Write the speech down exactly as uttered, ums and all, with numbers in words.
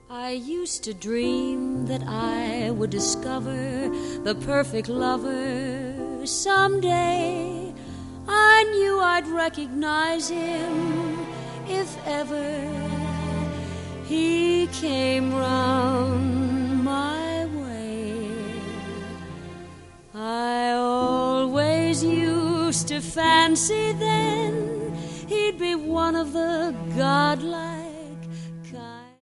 I used to dream that I would discover the perfect lover someday. I knew I'd recognize him if ever he came round my way. I always used to fancy then he'd be one of the godlike